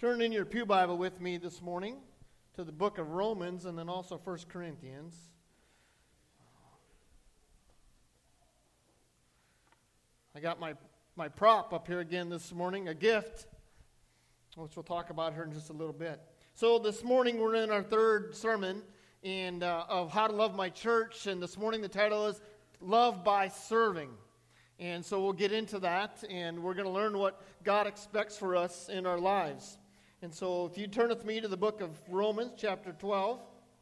Turn in your pew Bible with me this morning to the book of Romans and then also 1 Corinthians. I got my prop up here again this morning, a gift, which we'll talk about here in just a little bit. So this morning we're in our third sermon of how to love my church, and this morning the title is Love by Serving. And so we'll get into that, and we're going to learn what God expects for us in our lives. And so if you turn with me to the book of Romans, chapter 12,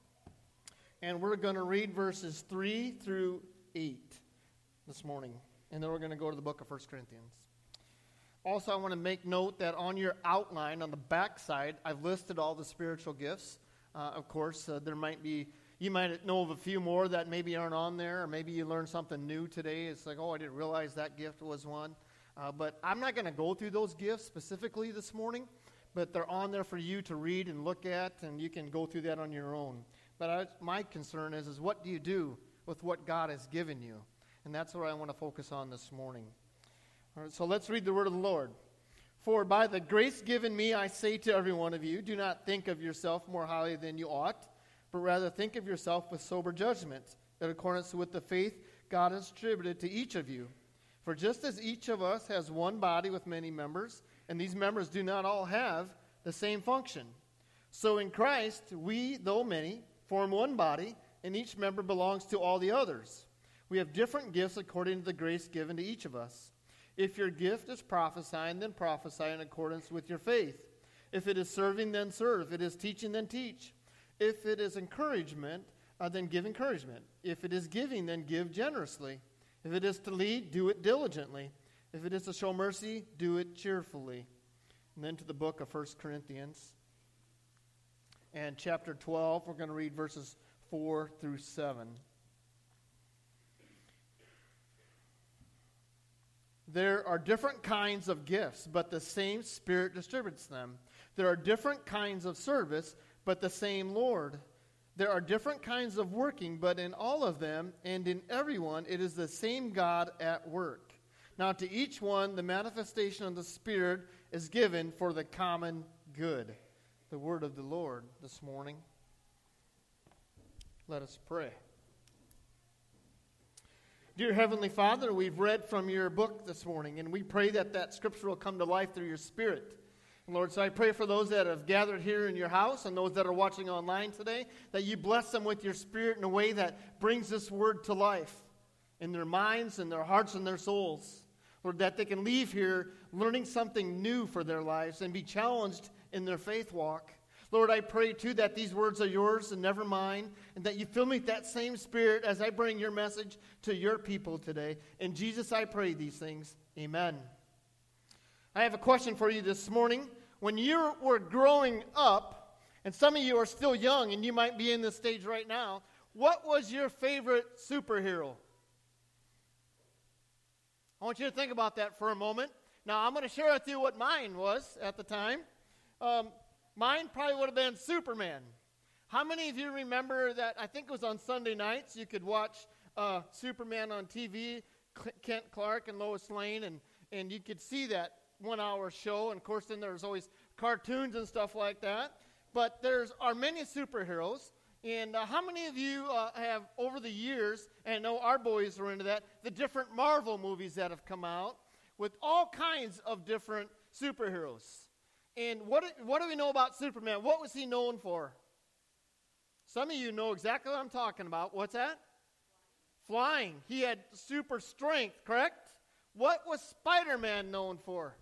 and we're going to read verses 3 through 8 this morning. And then we're going to go to the book of 1 Corinthians. Also, I want to make note that on your outline, on the back side, I've listed all the spiritual gifts. Of course, you might know of a few more that maybe aren't on there, or maybe you learned something new today. It's like, I didn't realize that gift was one. But I'm not going to go through those gifts specifically this morning. But they're on there for you to read and look at, and you can go through that on your own. But my concern is what do you do with what God has given you? And that's what I want to focus on this morning. All right, so let's read the word of the Lord. For by the grace given me, I say to every one of you, do not think of yourself more highly than you ought, but rather think of yourself with sober judgment, in accordance with the faith God has distributed to each of you. For just as each of us has one body with many members, and these members do not all have the same function. So in Christ, we, though many, form one body, and each member belongs to all the others. We have different gifts according to the grace given to each of us. If your gift is prophesying, then prophesy in accordance with your faith. If it is serving, then serve. If it is teaching, then teach. If it is encouragement, then give encouragement. If it is giving, then give generously. If it is to lead, do it diligently. If it is to show mercy, do it cheerfully. And then to the book of 1 Corinthians. And chapter 12, we're going to read verses 4 through 7. There are different kinds of gifts, but the same Spirit distributes them. There are different kinds of service, but the same Lord. There are different kinds of working, but in all of them and in everyone, it is the same God at work. Now to each one, the manifestation of the Spirit is given for the common good. The word of the Lord this morning. Let us pray. Dear Heavenly Father, we've read from your book this morning, and we pray that Scripture will come to life through your Spirit. And Lord, so I pray for those that have gathered here in your house and those that are watching online today, that you bless them with your Spirit in a way that brings this word to life in their minds and their hearts and their souls. Lord, that they can leave here learning something new for their lives and be challenged in their faith walk. Lord, I pray, too, that these words are yours and never mine, and that you fill me with that same Spirit as I bring your message to your people today. In Jesus, I pray these things. Amen. I have a question for you this morning. When you were growing up, and some of you are still young, and you might be in this stage right now, what was your favorite superhero? I want you to think about that for a moment. Now, I'm going to share with you what mine was at the time. Mine probably would have been Superman. How many of you remember that? I think it was on Sunday nights. You could watch Superman on TV, Kent Clark and Lois Lane, and you could see that 1 hour show. And, of course, then there's always cartoons and stuff like that. But there are many superheroes. And how many of you have, over the years, and I know our boys were into that, the different Marvel movies that have come out with all kinds of different superheroes? And what do we know about Superman? What was he known for? Some of you know exactly what I'm talking about. What's that? Flying. He had super strength, correct? What was Spider-Man known for?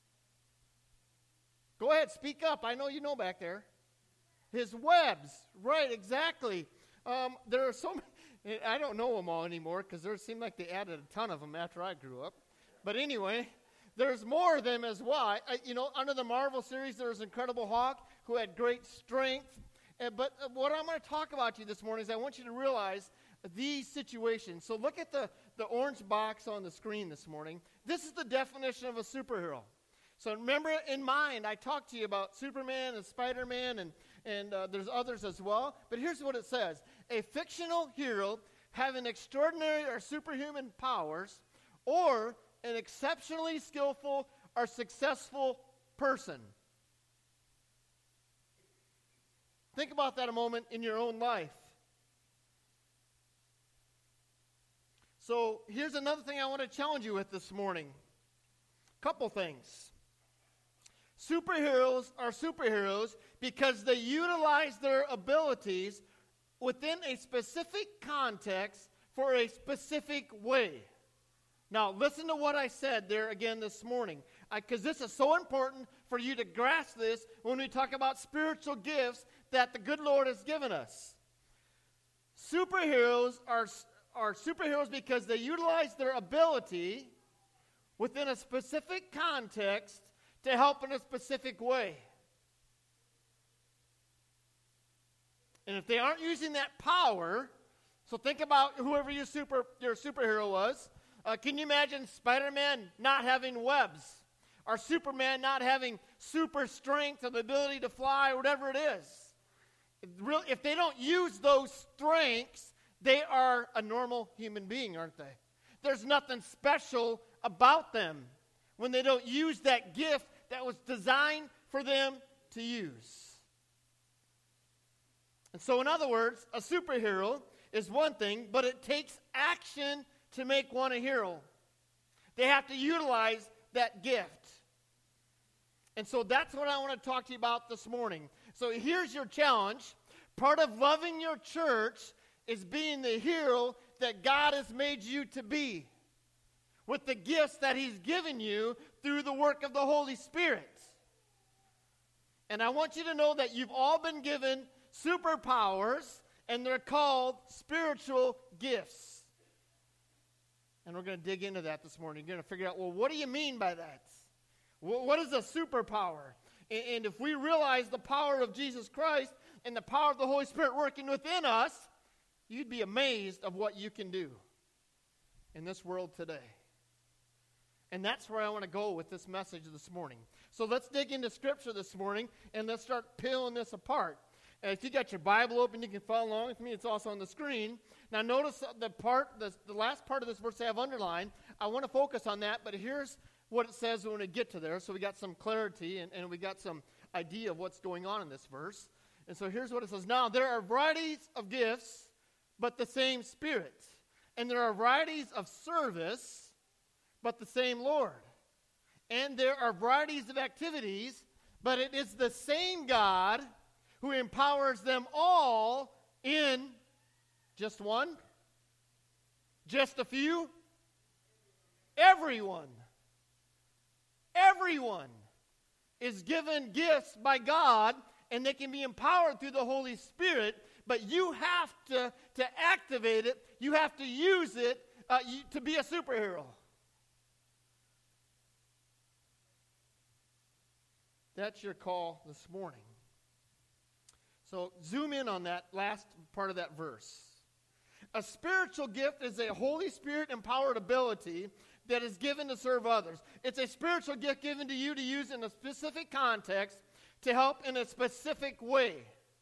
Go ahead, speak up. I know you know back there. His webs, right, exactly. There are so many, I don't know them all anymore because there seemed like they added a ton of them after I grew up. But anyway, there's more of them as well. Under the Marvel series, there's Incredible Hulk who had great strength. But what I'm going to talk about to you this morning is I want you to realize these situations. So look at the orange box on the screen this morning. This is the definition of a superhero. So remember, in mind, I talked to you about Superman and Spider-Man, and there's others as well. But here's what it says. A fictional hero having extraordinary or superhuman powers, or an exceptionally skillful or successful person. Think about that a moment in your own life. So here's another thing I want to challenge you with this morning. Couple things. Superheroes are superheroes because they utilize their abilities within a specific context for a specific way. Now, listen to what I said there again this morning, because this is so important for you to grasp this when we talk about spiritual gifts that the good Lord has given us. Superheroes are superheroes because they utilize their ability within a specific context to help in a specific way. And if they aren't using that power, so think about whoever your superhero was. Can you imagine Spider-Man not having webs? Or Superman not having super strength or the ability to fly, or whatever it is? If they don't use those strengths, they are a normal human being, aren't they? There's nothing special about them when they don't use that gift that was designed for them to use. And so, in other words, a superhero is one thing, but it takes action to make one a hero. They have to utilize that gift. And so that's what I want to talk to you about this morning. So here's your challenge. Part of loving your church is being the hero that God has made you to be, with the gifts that He's given you through the work of the Holy Spirit. And I want you to know that you've all been given superpowers, and they're called spiritual gifts. And we're going to dig into that this morning. You're going to figure out, well, what do you mean by that? What is a superpower? And if we realize the power of Jesus Christ and the power of the Holy Spirit working within us, you'd be amazed of what you can do in this world today. And that's where I want to go with this message this morning. So let's dig into Scripture this morning, and let's start peeling this apart. And if you got your Bible open, you can follow along with me. It's also on the screen. Now notice the last part of this verse I have underlined. I want to focus on that, but here's what it says when we get to there. So we got some clarity, and we got some idea of what's going on in this verse. And so here's what it says. Now there are varieties of gifts, but the same Spirit. And there are varieties of service, but the same Lord. And there are varieties of activities, but it is the same God who empowers them all in just one? Just a few? Everyone. Everyone is given gifts by God, and they can be empowered through the Holy Spirit, but you have to activate it. You have to use it to be a superhero. That's your call this morning. So zoom in on that last part of that verse. A spiritual gift is a Holy Spirit-empowered ability that is given to serve others. It's a spiritual gift given to you to use in a specific context to help in a specific way.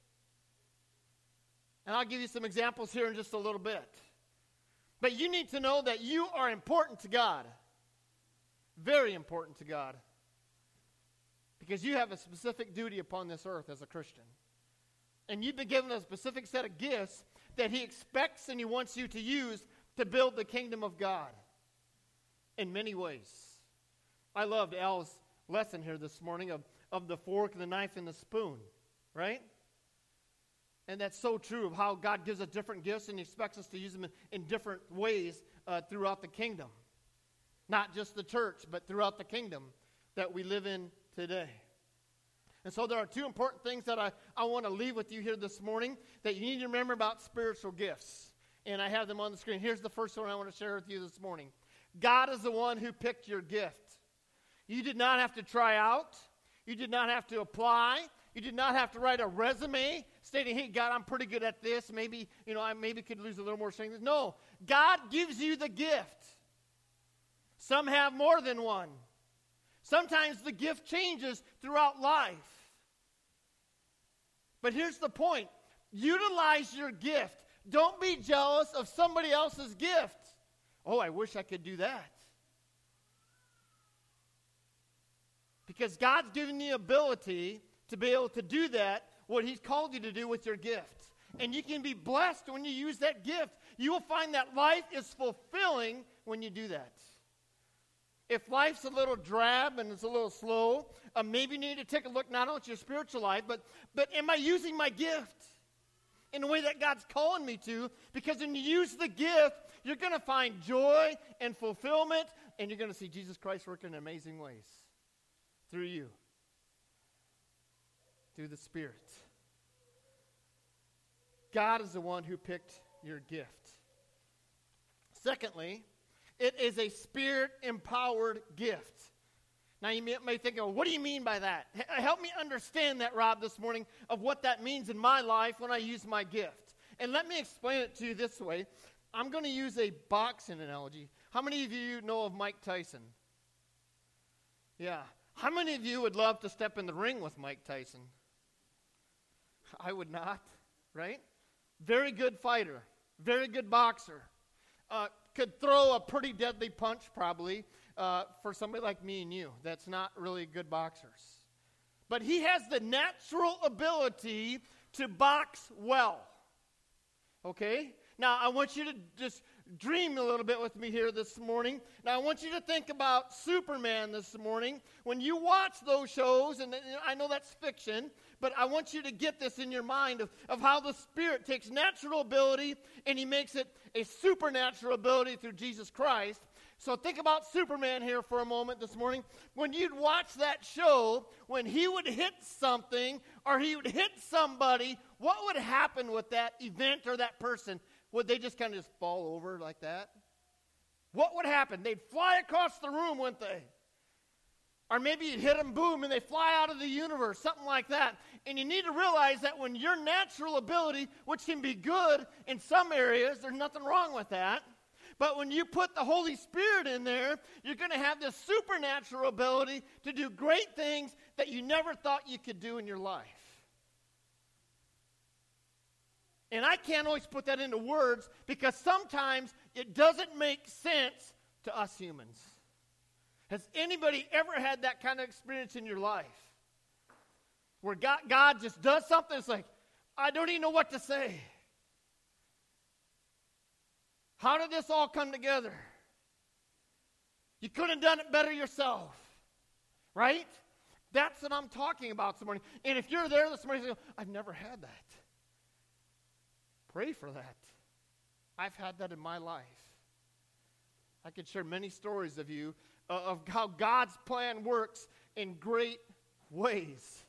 And I'll give you some examples here in just a little bit. But you need to know that you are important to God. Very important to God. Because you have a specific duty upon this earth as a Christian. And you've been given a specific set of gifts that He expects and He wants you to use to build the kingdom of God in many ways. I loved Al's lesson here this morning of the fork, the knife, and the spoon, right? And that's so true of how God gives us different gifts and He expects us to use them in different ways throughout the kingdom. Not just the church, but throughout the kingdom that we live in today. And so there are two important things that I want to leave with you here this morning that you need to remember about spiritual gifts. And I have them on the screen. Here's the first one I want to share with you this morning. God is the one who picked your gift. You did not have to try out. You did not have to apply. You did not have to write a resume stating, hey, God, I'm pretty good at this. Maybe, I maybe could lose a little more strength. No, God gives you the gift. Some have more than one. Sometimes the gift changes throughout life. But here's the point. Utilize your gift. Don't be jealous of somebody else's gift. Oh, I wish I could do that. Because God's given you the ability to be able to do that what He's called you to do with your gift. And you can be blessed when you use that gift. You will find that life is fulfilling when you do that. If life's a little drab and it's a little slow, maybe you need to take a look not only at your spiritual life, but am I using my gift in the way that God's calling me to? Because when you use the gift, you're going to find joy and fulfillment, and you're going to see Jesus Christ working in amazing ways through you, through the Spirit. God is the one who picked your gift. Secondly, it is a Spirit-empowered gift. Now, you may think, oh, what do you mean by that? Help me understand that, Rob, this morning, of what that means in my life when I use my gift. And let me explain it to you this way. I'm going to use a boxing analogy. How many of you know of Mike Tyson? Yeah. How many of you would love to step in the ring with Mike Tyson? I would not, right? Very good fighter. Very good boxer. Could throw a pretty deadly punch, probably, for somebody like me and you that's not really good boxers. But he has the natural ability to box well. Okay? Now, I want you to just dream a little bit with me here this morning. Now, I want you to think about Superman this morning. When you watch those shows, and I know that's fiction, but I want you to get this in your mind of how the Spirit takes natural ability and He makes it a supernatural ability through Jesus Christ. So think about Superman here for a moment this morning. When you'd watch that show, when he would hit something or he would hit somebody, what would happen with that event or that person? Would they just kind of just fall over like that? What would happen? They'd fly across the room, wouldn't they? Or maybe you'd hit them, boom, and they fly out of the universe, something like that. And you need to realize that when your natural ability, which can be good in some areas, there's nothing wrong with that. But when you put the Holy Spirit in there, you're going to have this supernatural ability to do great things that you never thought you could do in your life. And I can't always put that into words because sometimes it doesn't make sense to us humans. Has anybody ever had that kind of experience in your life? Where God just does something, it's like, I don't even know what to say. How did this all come together? You couldn't have done it better yourself. Right? That's what I'm talking about this morning. And if you're there this morning, you go, I've never had that. Pray for that. I've had that in my life. I could share many stories of you of how God's plan works in great ways.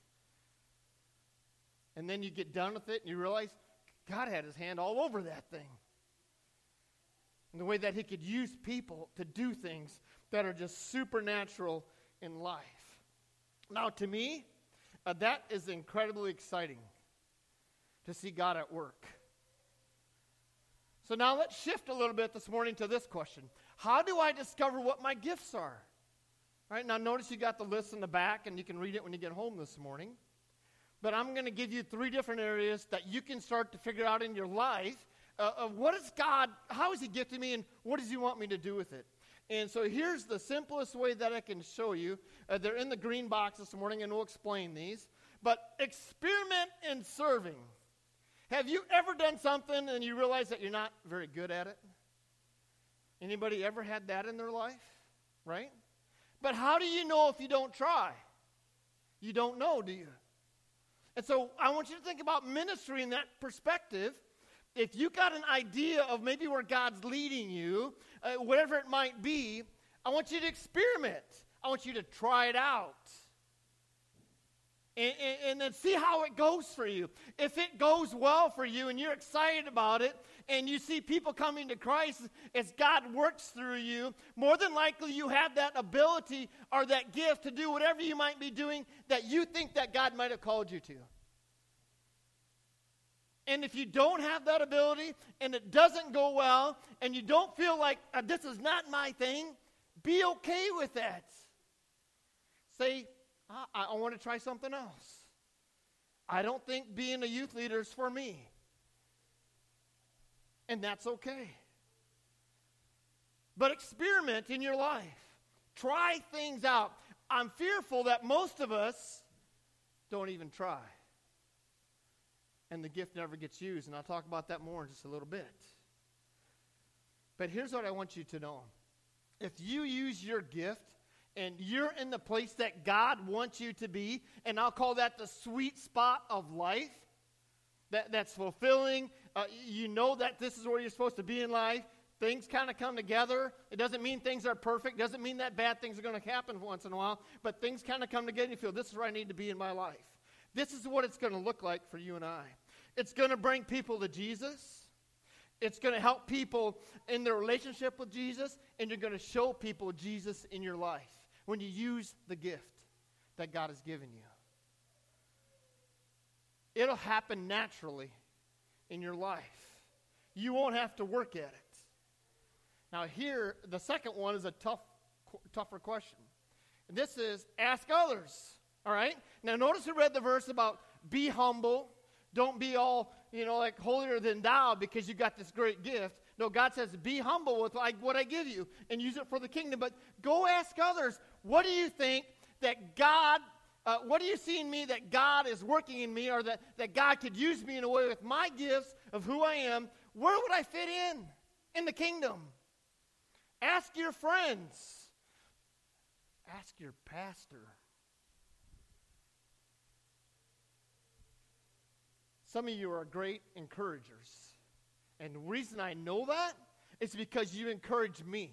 And then you get done with it and you realize God had His hand all over that thing. And the way that He could use people to do things that are just supernatural in life. Now, to me, that is incredibly exciting to see God at work. So now let's shift a little bit this morning to this question. How do I discover what my gifts are? All right, now notice you got the list in the back, and you can read it when you get home this morning. But I'm going to give you 3 different areas that you can start to figure out in your life of what is God, how is He gifted me, and what does He want me to do with it? And so here's the simplest way that I can show you. They're in the green box this morning, and we'll explain these. But experiment in serving. Have you ever done something and you realize that you're not very good at it? Anybody ever had that in their life? Right? But how do you know if you don't try? You don't know, do you? And so I want you to think about ministry in that perspective. If you got an idea of maybe where God's leading you, whatever it might be, I want you to experiment. I want you to try it out. And then see how it goes for you. If it goes well for you and you're excited about it and you see people coming to Christ as God works through you, more than likely you have that ability or that gift to do whatever you might be doing that you think that God might have called you to. And if you don't have that ability and it doesn't go well and you don't feel like this is not my thing, be okay with that. Say, I want to try something else. I don't think being a youth leader is for me. And that's okay. But experiment in your life. Try things out. I'm fearful that most of us don't even try. and the gift never gets used. And I'll talk about that more in just a little bit. But here's what I want you to know. If you use your gift and you're in the place that God wants you to be, and I'll call that the sweet spot of life, that's fulfilling, you know that this is where you're supposed to be in life, things kind of come together. It doesn't mean things are perfect. It doesn't mean that bad things are going to happen once in a while, but things kind of come together and you feel, this is where I need to be in my life. This is what it's going to look like for you and I. It's going to bring people to Jesus. It's going to help people in their relationship with Jesus, and you're going to show people Jesus in your life when you use the gift that God has given you. It'll happen naturally in your life. You won't have to work at it. Now here, the second one is a tougher question. And this is, ask others. All right? Now notice we read the verse about be humble. Don't be all, like holier than thou because you got this great gift. No, God says be humble with what I give you and use it for the kingdom. But go ask others, what do you think that God, what do you see in me that God is working in me, or that God could use me in a way with my gifts of who I am? Where would I fit in the kingdom? Ask your friends. Ask your pastor. Some of you are great encouragers. And the reason I know that is because you encourage me.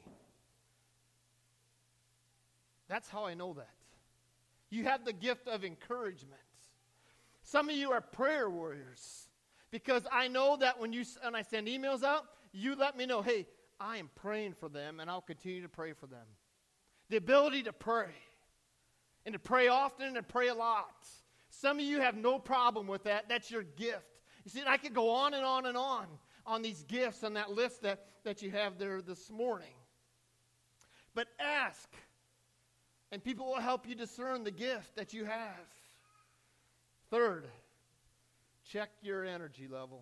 That's how I know that. You have the gift of encouragement. Some of you are prayer warriors. Because I know that when I send emails out, you let me know, hey, I am praying for them, and I'll continue to pray for them. The ability to pray, and to pray often and pray a lot. Some of you have no problem with that. That's your gift. You see, I could go on and on and on these gifts on that list that you have there this morning. But ask, and people will help you discern the gift that you have. Third, check your energy level.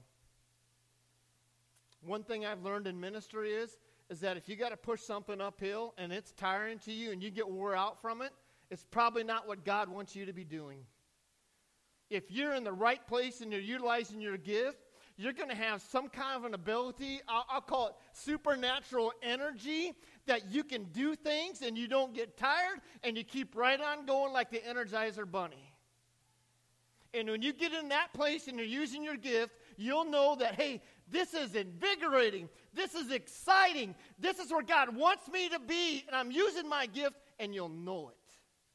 One thing I've learned in ministry is that if you got to push something uphill and it's tiring to you and you get wore out from it, it's probably not what God wants you to be doing. If you're in the right place and you're utilizing your gift, you're going to have some kind of an ability, I'll call it supernatural energy, that you can do things and you don't get tired and you keep right on going like the Energizer Bunny. And when you get in that place and you're using your gift, you'll know that, hey, this is invigorating. This is exciting. This is where God wants me to be, and I'm using my gift, and you'll know it.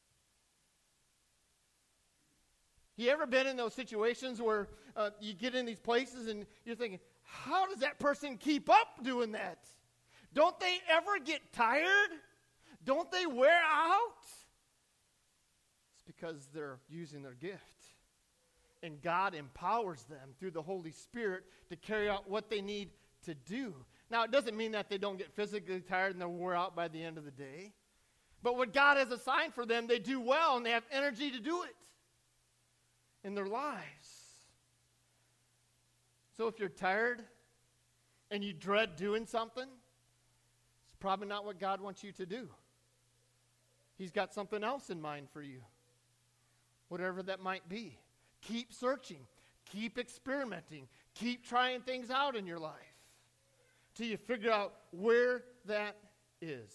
You ever been in those situations where you get in these places and you're thinking, how does that person keep up doing that? Don't they ever get tired? Don't they wear out? It's because they're using their gift. And God empowers them through the Holy Spirit to carry out what they need to do. Now, it doesn't mean that they don't get physically tired and they're wore out by the end of the day. But what God has assigned for them, they do well and they have energy to do it in their lives. So if you're tired and you dread doing something, it's probably not what God wants you to do. He's got something else in mind for you, whatever that might be. Keep searching. Keep experimenting. Keep trying things out in your life till you figure out where that is.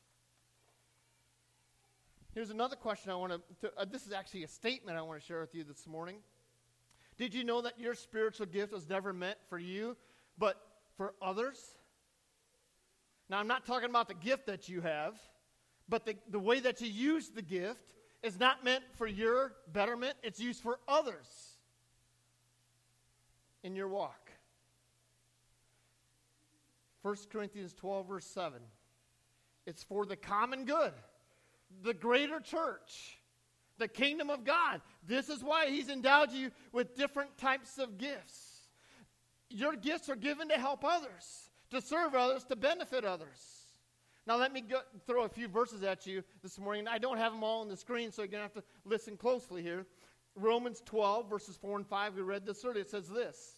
Here's another question I want to this is actually a statement I want to share with you this morning. Did you know that your spiritual gift was never meant for you, but for others? Now, I'm not talking about the gift that you have, but the way that you use the gift is not meant for your betterment. It's used for others in your walk. 1 Corinthians 12, verse 7. It's for the common good, the greater church, the kingdom of God. This is why he's endowed you with different types of gifts. Your gifts are given to help others, to serve others, to benefit others. Now let me throw a few verses at you this morning. I don't have them all on the screen, so you're going to have to listen closely here. Romans 12, verses 4 and 5, we read this earlier. It says this.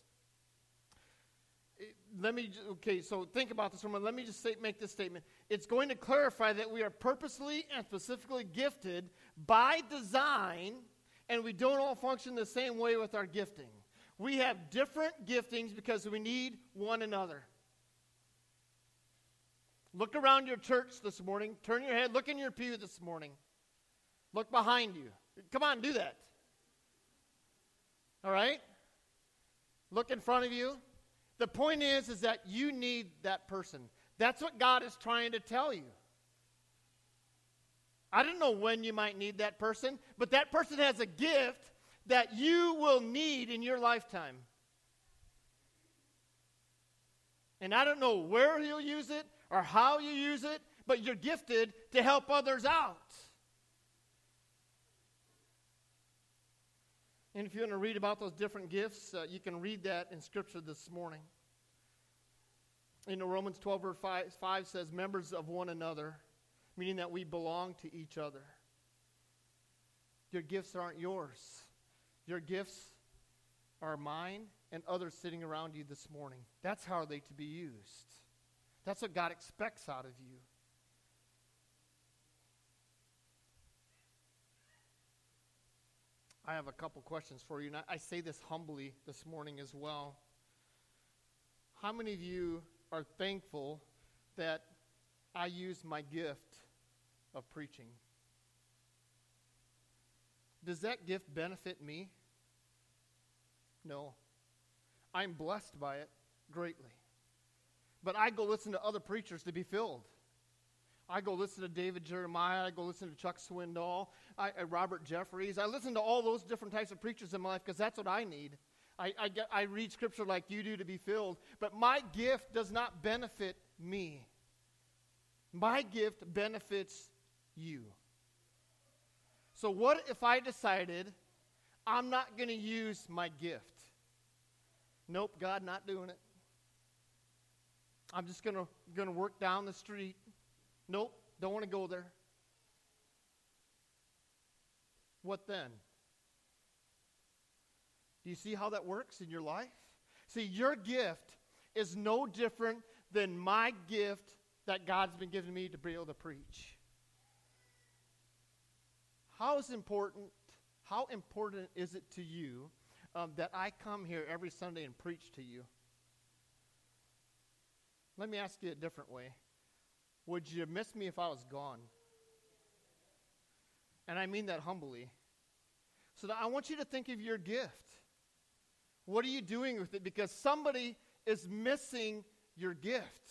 So think about this for a moment. Let me just make this statement. It's going to clarify that we are purposely and specifically gifted by design, and we don't all function the same way with our gifting. We have different giftings because we need one another. Look around your church this morning. Turn your head. Look in your pew this morning. Look behind you. Come on, do that. All right? Look in front of you. The point is that you need that person. That's what God is trying to tell you. I don't know when you might need that person, but that person has a gift that you will need in your lifetime. And I don't know where you'll use it or how you use it, but you're gifted to help others out. And if you want to read about those different gifts, you can read that in Scripture this morning. Romans 12, verse 5 says, members of one another, meaning that we belong to each other. Your gifts aren't yours. Your gifts are mine and others sitting around you this morning. That's how are they to be used. That's what God expects out of you. I have a couple questions for you, and I say this humbly this morning as well. How many of you are thankful that I use my gift of preaching? Does that gift benefit me? No. I'm blessed by it greatly. But I go listen to other preachers to be filled. I go listen to David Jeremiah. I go listen to Chuck Swindoll, Robert Jeffries. I listen to all those different types of preachers in my life because that's what I need. I read Scripture like you do to be filled. But my gift does not benefit me. My gift benefits you. So what if I decided I'm not going to use my gift? Nope, God, not doing it. I'm just going to work down the street. Nope, don't want to go there. What then? Do you see how that works in your life? See, your gift is no different than my gift that God's been giving me to be able to preach. How important is it to you that I come here every Sunday and preach to you? Let me ask you a different way. Would you miss me if I was gone? And I mean that humbly. So I want you to think of your gift. What are you doing with it? Because somebody is missing your gift.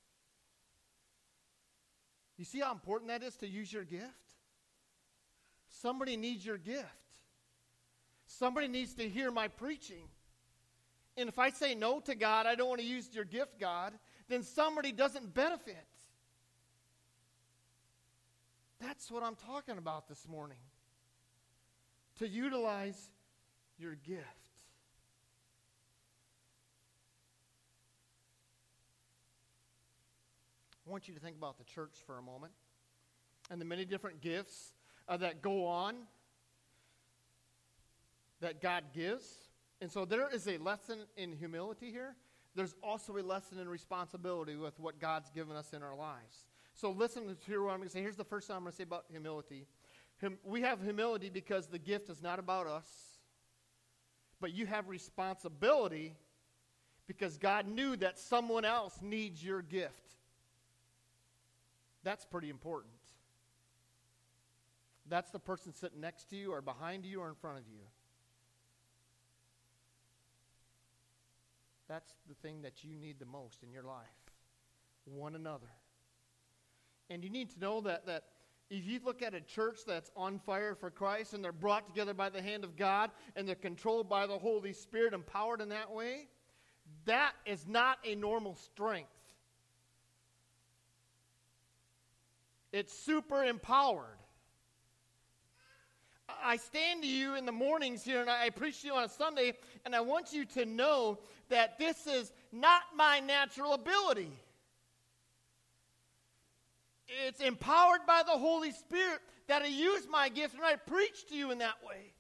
You see how important that is to use your gift? Somebody needs your gift. Somebody needs to hear my preaching. And if I say no to God, I don't want to use your gift, God, then somebody doesn't benefit. That's what I'm talking about this morning. To utilize your gift. I want you to think about the church for a moment and the many different gifts that go on that God gives. And so there is a lesson in humility here. There's also a lesson in responsibility with what God's given us in our lives. So listen to what I'm going to say. Here's the first thing I'm going to say about humility. We have humility because the gift is not about us, but you have responsibility because God knew that someone else needs your gift. That's pretty important. That's the person sitting next to you or behind you or in front of you. That's the thing that you need the most in your life. One another. And you need to know that if you look at a church that's on fire for Christ and they're brought together by the hand of God and they're controlled by the Holy Spirit, empowered in that way, that is not a normal strength. It's super empowered. I stand to you in the mornings here and I preach to you on a Sunday, and I want you to know that this is not my natural ability. It's empowered by the Holy Spirit that I use my gift and I preach to you in that way.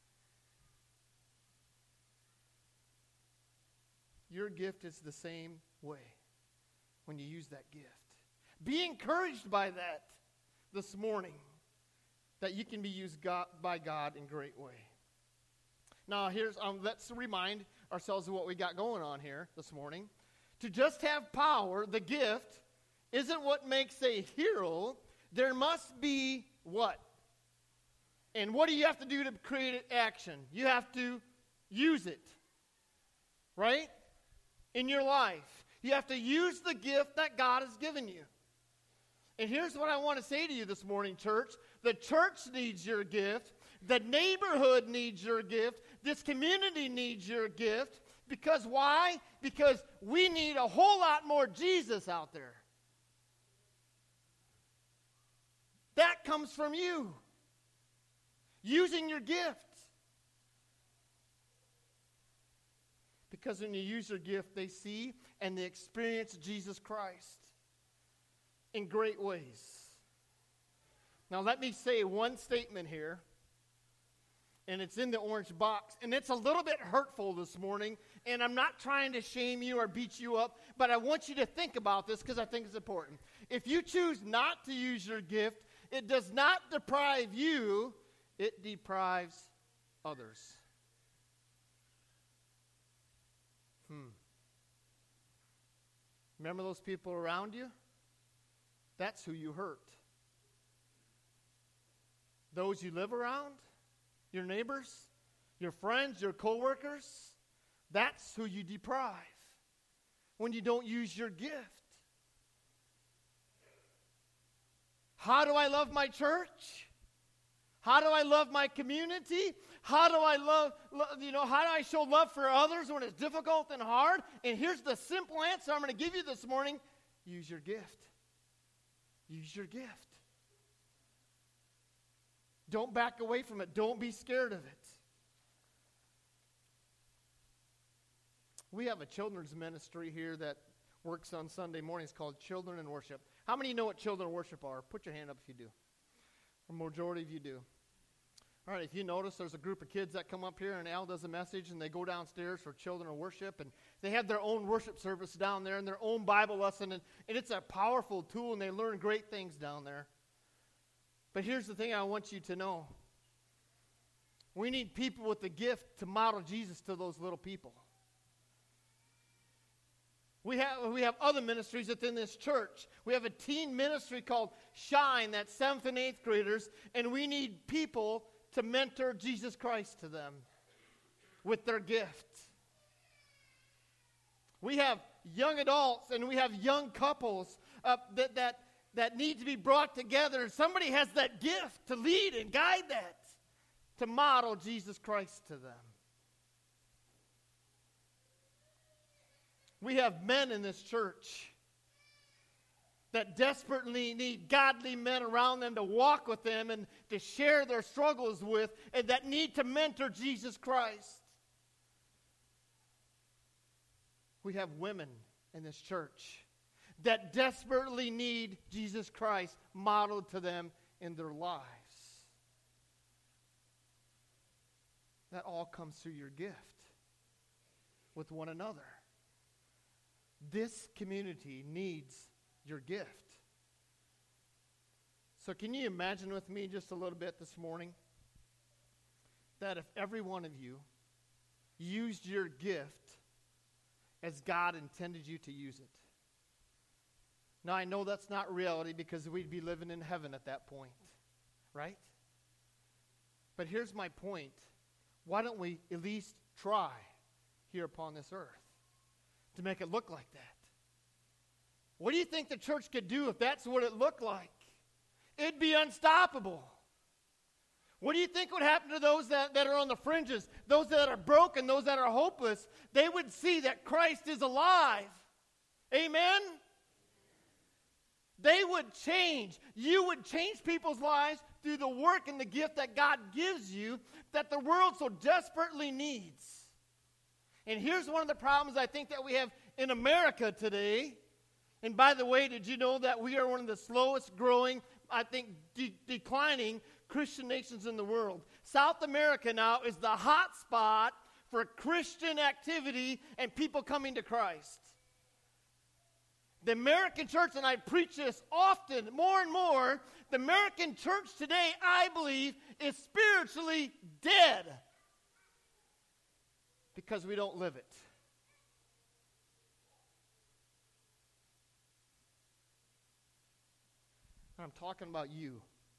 Your gift is the same way when you use that gift. Be encouraged by that this morning, that you can be used by God in a great way. Now, let's remind ourselves to what we got going on here this morning. To just have power, the gift, isn't what makes a hero. There must be what? And what do you have to do to create action? You have to use it, right? In your life. You have to use the gift that God has given you. And here's what I want to say to you this morning, church. The church needs your gift. The neighborhood needs your gift. This community needs your gift. Because why? Because we need a whole lot more Jesus out there. That comes from you. Using your gift. Because when you use your gift, they see and they experience Jesus Christ in great ways. Now let me say one statement here, and it's in the orange box, and it's a little bit hurtful this morning, and I'm not trying to shame you or beat you up, but I want you to think about this because I think it's important. If you choose not to use your gift, it does not deprive you, it deprives others. Remember those people around you? That's who you hurt. Those you live around, your neighbors, your friends, your coworkers, that's who you deprive when you don't use your gift. How do I love my church? How do I love my community? How do I how do I show love for others when it's difficult and hard? And here's the simple answer I'm going to give you this morning. Use your gift. Use your gift. Don't back away from it. Don't be scared of it. We have a children's ministry here that works on Sunday mornings called Children in Worship. How many of you know what children in worship are? Put your hand up if you do. A majority of you do. All right, if you notice, there's a group of kids that come up here, and Al does a message, and they go downstairs for children of worship, and they have their own worship service down there and their own Bible lesson, and it's a powerful tool, and they learn great things down there. But here's the thing I want you to know. We need people with the gift to model Jesus to those little people. We have other ministries within this church. We have a teen ministry called Shine, that's 7th and 8th graders, and we need people to mentor Jesus Christ to them with their gift. We have young adults and we have young couples that need to be brought together. And somebody has that gift to lead and guide that, to model Jesus Christ to them. We have men in this church that desperately need godly men around them to walk with them and to share their struggles with, and that need to mentor Jesus Christ. We have women in this church that desperately need Jesus Christ modeled to them in their lives. That all comes through your gift with one another. This community needs your gift. So can you imagine with me just a little bit this morning that if every one of you used your gift as God intended you to use it? Now I know that's not reality because we'd be living in heaven at that point, right? But here's my point. Why don't we at least try here upon this earth to make it look like that? What do you think the church could do if that's what it looked like? It'd be unstoppable. What do you think would happen to those that are on the fringes, those that are broken, those that are hopeless? They would see that Christ is alive. Amen? They would change. You would change people's lives through the work and the gift that God gives you that the world so desperately needs. And here's one of the problems I think that we have in America today. And by the way, did you know that we are one of the slowest growing, I think, declining Christian nations in the world? South America now is the hot spot for Christian activity and people coming to Christ. The American church, and I preach this often, more and more, the American church today, I believe, is spiritually dead. because we don't live it. I'm talking about you.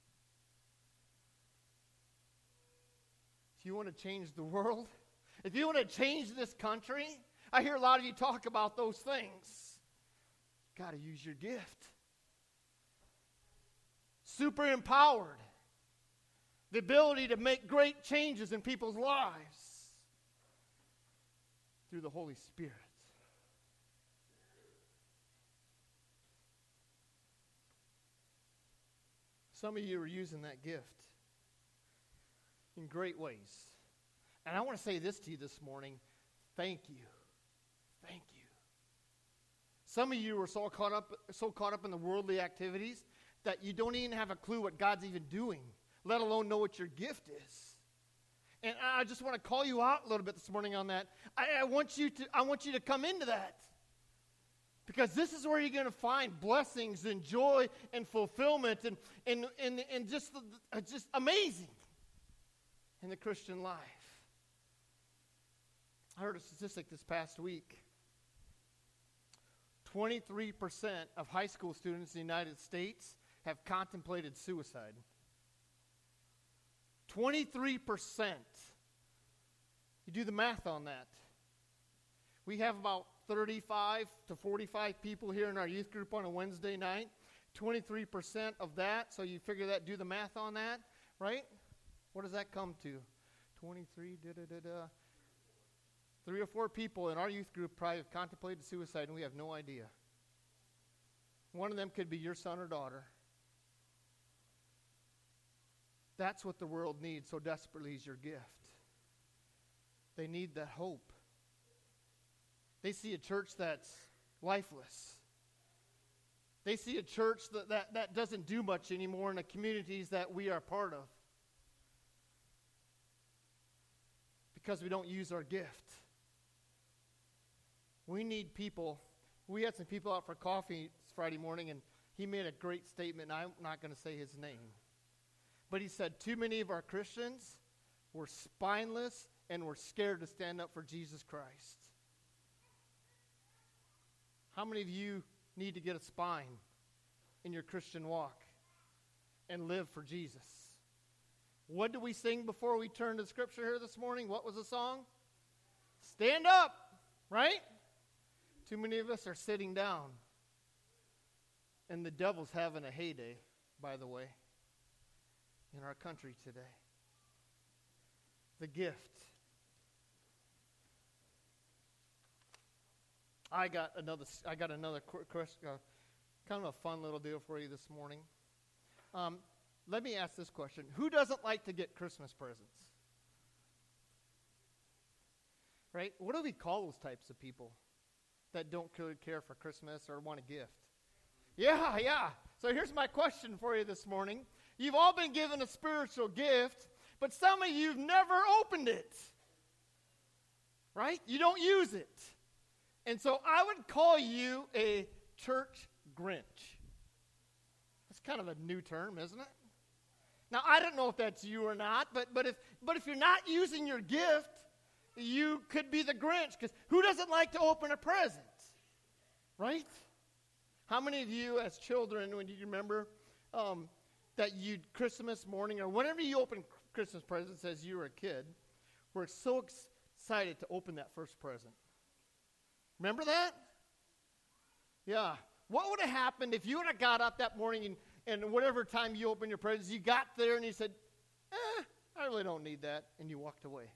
If you want to change the world, if you want to change this country, I hear a lot of you talk about those things. You've got to use your gift. Super empowered. The ability to make great changes in people's lives through the Holy Spirit. Some of you are using that gift in great ways. And I want to say this to you this morning. Thank you. Thank you. Some of you are so caught up in the worldly activities that you don't even have a clue what God's even doing, let alone know what your gift is. And I just want to call you out a little bit this morning on that. I want you to come into that. Because this is where you're going to find blessings and joy and fulfillment and just amazing in the Christian life. I heard a statistic this past week. 23% of high school students in the United States have contemplated suicide. 23%. You do the math on that. We have about 35 to 45 people here in our youth group on a Wednesday night. 23% of that, so you figure that, do the math on that, right? What does that come to? 23, 3 or 4 people in our youth group probably have contemplated suicide, and we have no idea. One of them could be your son or daughter. That's what the world needs so desperately is your gift. They need that hope. They see a church that's lifeless. They see a church that doesn't do much anymore in the communities that we are part of. Because we don't use our gift. We need people. We had some people out for coffee Friday morning, and he made a great statement, and I'm not going to say his name. But he said, too many of our Christians were spineless and were scared to stand up for Jesus Christ. How many of you need to get a spine in your Christian walk and live for Jesus? What did we sing before we turned to Scripture here this morning? What was the song? Stand up, right? Too many of us are sitting down. And the devil's having a heyday, by the way, in our country today. The gift. I got another kind of a fun little deal for you this morning. Let me ask this question. Who doesn't like to get Christmas presents? Right? What do we call those types of people that don't really care for Christmas or want a gift? Yeah. So here's my question for you this morning. You've all been given a spiritual gift, but some of you have never opened it. Right? You don't use it. And so I would call you a church Grinch. That's kind of a new term, isn't it? Now, I don't know if that's you or not, but if you're not using your gift, you could be the Grinch, because who doesn't like to open a present? Right? How many of you as children, when you remember that you Christmas morning or whenever you open Christmas presents as you were a kid, were so excited to open that first present? Remember that? Yeah. What would have happened if you would have got up that morning and whatever time you opened your presents, you got there and you said, I really don't need that, and you walked away?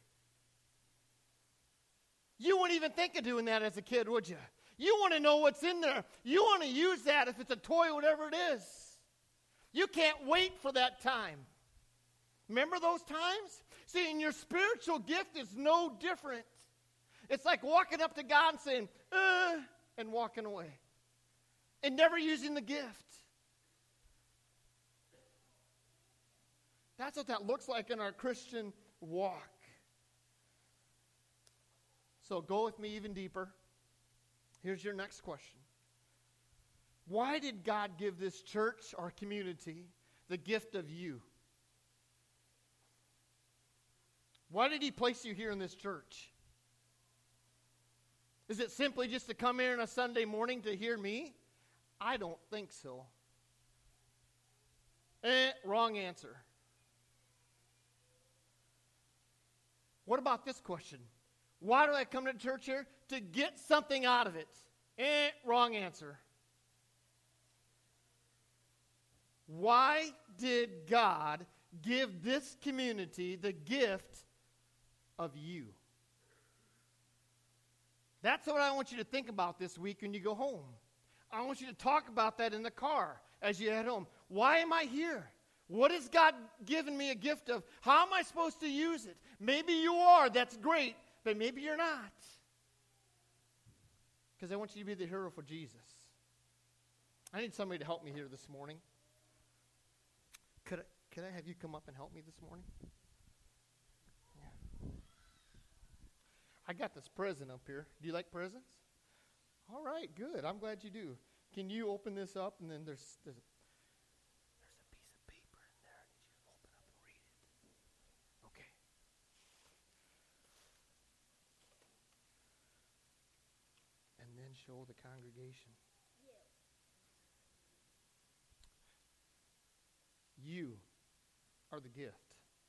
You wouldn't even think of doing that as a kid, would you? You want to know what's in there. You want to use that if it's a toy, whatever it is. You can't wait for that time. Remember those times? See, and your spiritual gift is no different. It's like walking up to God and saying, and walking away. And never using the gift. That's what that looks like in our Christian walk. So go with me even deeper. Here's your next question. Why did God give this church, our community, the gift of you? Why did he place you here in this church? Is it simply just to come here on a Sunday morning to hear me? I don't think so. Wrong answer. What about this question? Why do I come to church here? To get something out of it. Wrong answer. Why did God give this community the gift of you? That's what I want you to think about this week when you go home. I want you to talk about that in the car as you head home. Why am I here? What has God given me a gift of? How am I supposed to use it? Maybe you are. That's great. But maybe you're not. Because I want you to be the hero for Jesus. I need somebody to help me here this morning. Could I have you come up and help me this morning? Yeah. I got this present up here. Do you like presents? All right, good. I'm glad you do. Can you open this up? And then there's a piece of paper in there. I need you to open up and read it. Okay. And then show the congregation. You are the gift.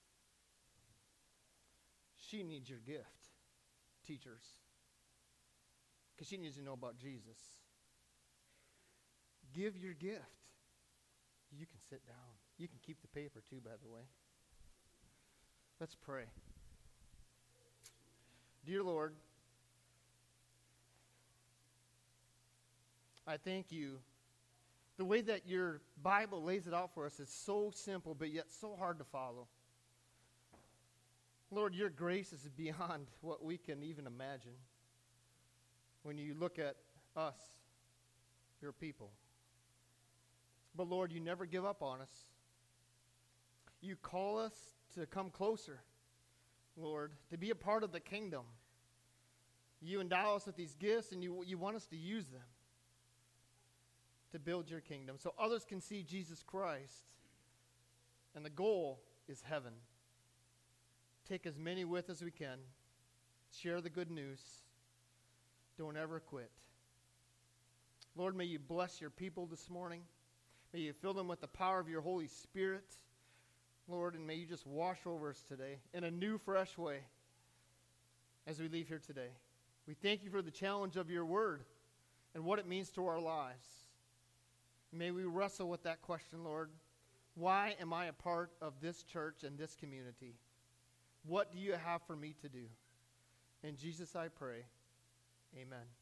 She needs your gift, teachers, because she needs to know about Jesus. Give your gift. You can sit down. You can keep the paper too, by the way. Let's pray. Dear Lord, I thank you. The way that your Bible lays it out for us is so simple, but yet so hard to follow. Lord, your grace is beyond what we can even imagine when you look at us, your people. But Lord, you never give up on us. You call us to come closer, Lord, to be a part of the kingdom. You endow us with these gifts, and you want us to use them to build your kingdom so others can see Jesus Christ. And the goal is heaven. Take as many with as we can. Share the good news. Don't ever quit. Lord, may you bless your people this morning. May you fill them with the power of your Holy Spirit. Lord, and may you just wash over us today in a new, fresh way as we leave here today. We thank you for the challenge of your word and what it means to our lives. May we wrestle with that question, Lord. Why am I a part of this church and this community? What do you have for me to do? In Jesus I pray. Amen.